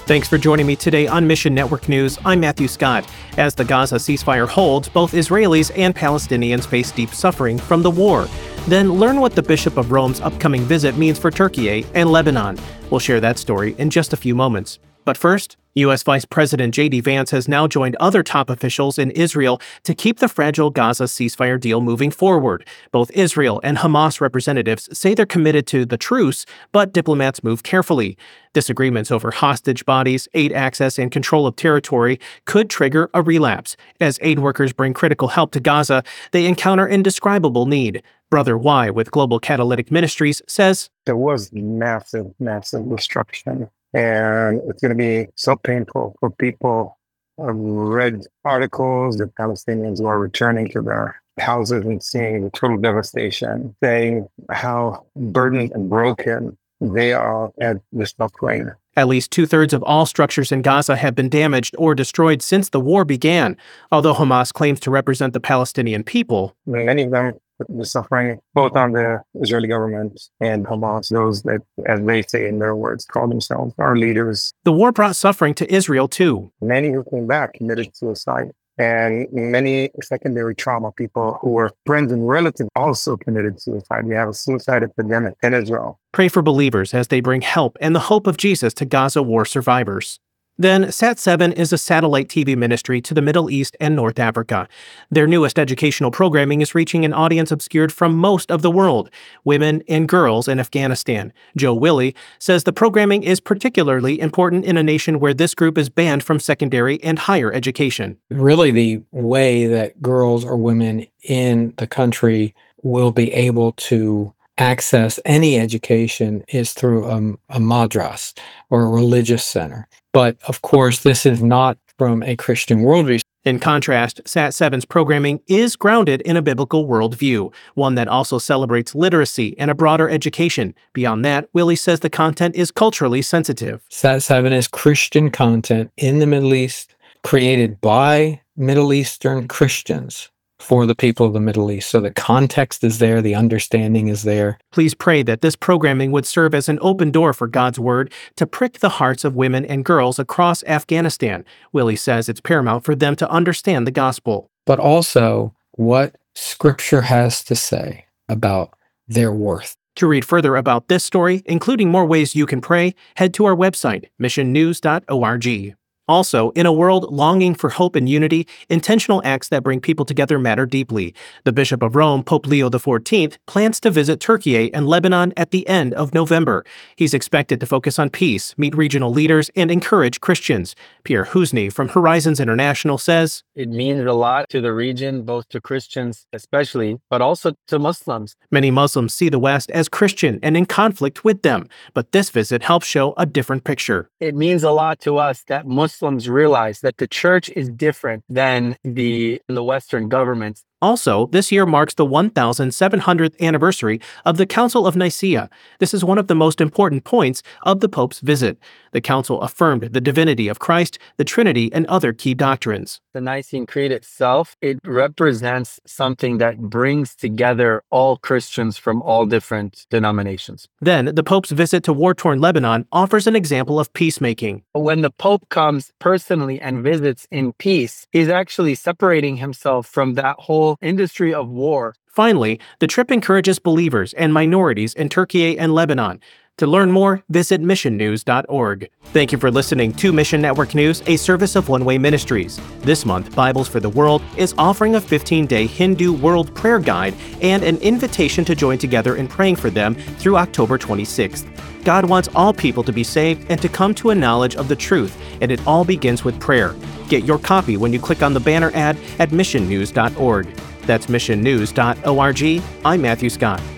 Thanks for joining me today on Mission Network News. I'm Matthew Scott. As the Gaza ceasefire holds, both Israelis and Palestinians face deep suffering from the war. Then learn what the Bishop of Rome's upcoming visit means for Turkey and Lebanon. We'll share that story in just a few moments. But first, U.S. Vice President J.D. Vance has now joined other top officials in Israel to keep the fragile Gaza ceasefire deal moving forward. Both Israel and Hamas representatives say they're committed to the truce, but diplomats move carefully. Disagreements over hostage bodies, aid access, and control of territory could trigger a relapse. As aid workers bring critical help to Gaza, they encounter indescribable need. Brother Y with Global Catalytic Ministries says, there was massive destruction. And it's going to be so painful for people. I've read articles of Palestinians who are returning to their houses and seeing the total devastation, saying how burdened and broken they are at the suffering. At least 2/3 of all structures in Gaza have been damaged or destroyed since the war began. Although Hamas claims to represent the Palestinian people, many of them the suffering both on the Israeli government and Hamas, those that, as they say in their words, call themselves our leaders. The war brought suffering to Israel too. Many who came back committed suicide. And many secondary trauma people who were friends and relatives also committed suicide. We have a suicide epidemic in Israel. Pray for believers as they bring help and the hope of Jesus to Gaza war survivors. Then, Sat7 is a satellite TV ministry to the Middle East and North Africa. Their newest educational programming is reaching an audience obscured from most of the world, women and girls in Afghanistan. Joe Willie says the programming is particularly important in a nation where this group is banned from secondary and higher education. Really, the way that girls or women in the country will be able to access any education is through a madras or a religious center. But of course, this is not from a Christian worldview. In contrast, Sat7's programming is grounded in a biblical worldview, one that also celebrates literacy and a broader education. Beyond that, Willie says the content is culturally sensitive. Sat7 is Christian content in the Middle East, created by Middle Eastern Christians for the people of the Middle East. So the context is there, the understanding is there. Please pray that this programming would serve as an open door for God's word to prick the hearts of women and girls across Afghanistan. Willie says it's paramount for them to understand the gospel. But also what Scripture has to say about their worth. To read further about this story, including more ways you can pray, head to our website, missionnews.org. Also, in a world longing for hope and unity, intentional acts that bring people together matter deeply. The Bishop of Rome, Pope Leo XIV, plans to visit Turkey and Lebanon at the end of November. He's expected to focus on peace, meet regional leaders, and encourage Christians. Pierre Husny from Horizons International says, it means a lot to the region, both to Christians especially, but also to Muslims. Many Muslims see the West as Christian and in conflict with them, but this visit helps show a different picture. It means a lot to us that Muslims realize that the church is different than the Western governments. Also, this year marks the 1,700th anniversary of the Council of Nicaea. This is one of the most important points of the Pope's visit. The Council affirmed the divinity of Christ, the Trinity, and other key doctrines. The Nicene Creed itself, it represents something that brings together all Christians from all different denominations. Then, the Pope's visit to war-torn Lebanon offers an example of peacemaking. When the Pope comes personally and visits in peace, he's actually separating himself from that whole industry of war. Finally, the trip encourages believers and minorities in Turkey and Lebanon. To learn more, visit missionnews.org. Thank you for listening to Mission Network News, a service of One Way Ministries. This month, Bibles for the World is offering a 15-day Hindu World Prayer Guide and an invitation to join together in praying for them through October 26th. God wants all people to be saved and to come to a knowledge of the truth, and it all begins with prayer. Get your copy when you click on the banner ad at missionnews.org. That's missionnews.org. I'm Matthew Scott.